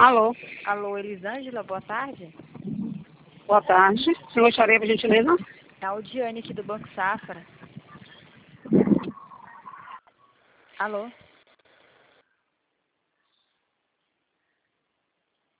Alô, Alô, Elisângela, boa tarde. boa tarde. Senhor Xareia, por gentileza? É a Audiane aqui do Banco Safra. Alô?